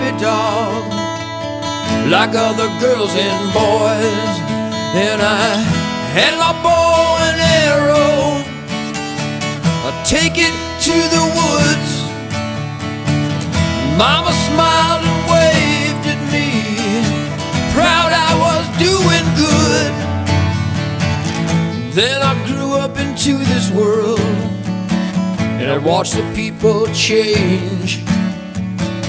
Barbie doll, like other girls and boys. And I had my bow and arrow, I'd take it to the woods. Mama smiled and waved at me, proud I was doing good. Then I grew up into this world, and I watched the people change.